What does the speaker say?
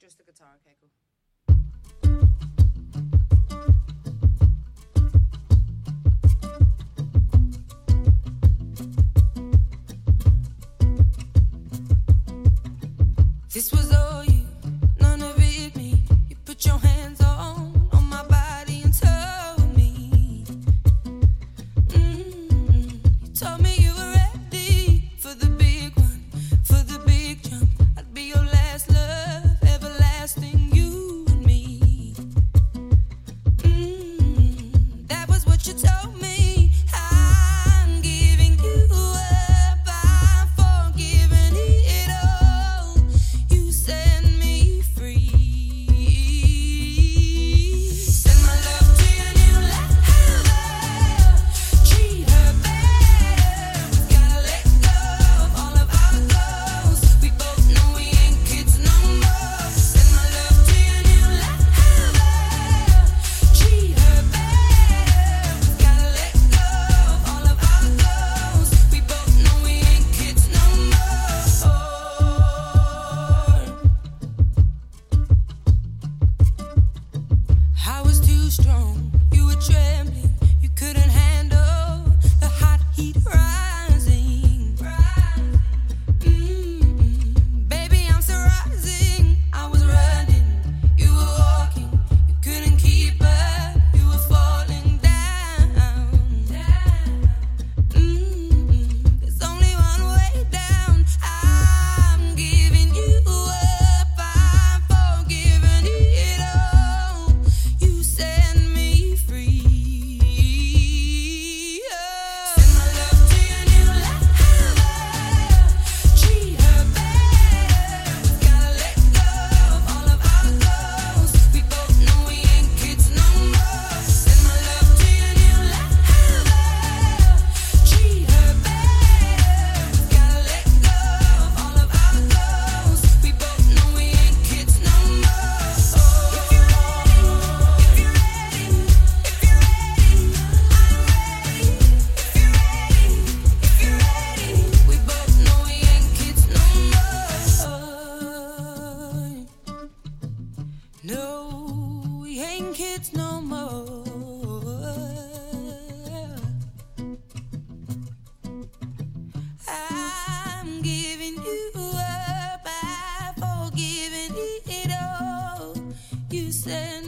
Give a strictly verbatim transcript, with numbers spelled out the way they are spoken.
Just the guitar. Okay, cool. This was all you, none of it me. You put your hands on, on my body and told me. Mm-hmm. You told me you were ready for the big one, for the big jump. I'd be your last love, everlasting, you and me. Mm-hmm. That was what you told me. I'm giving you up, I'm forgiving it all. You set me free. Send my love to your new lover. Treat her better. We gotta let go of all of our goals. We both know we ain't kids no more. Send my love to your new lover. Treat her better. We gotta let go of all of our goals. We both know we ain't kids no more. I was too strong, you were trembling, you couldn't handle the hot heat rising. Mm-mm. Baby, I'm still rising. I was running, you were walking, you couldn't keep up, you were falling down. Mm-mm. There's only one way down. I'm giving you up, I'm forgiving it all. You set me free. Send my love to your new lover. Treat her better. We gotta let go of all of our goals. We both know we ain't kids no more. Send my love to your new lover. Treat her better. We gotta let go of all of our goals. We both know we ain't kids no more. If you're ready, if you're ready, if you're ready, I'm ready. If you're ready, if you're ready, we both know we ain't kids no more. No, we ain't kids no more. I'm giving you up, I've forgiven it all. You said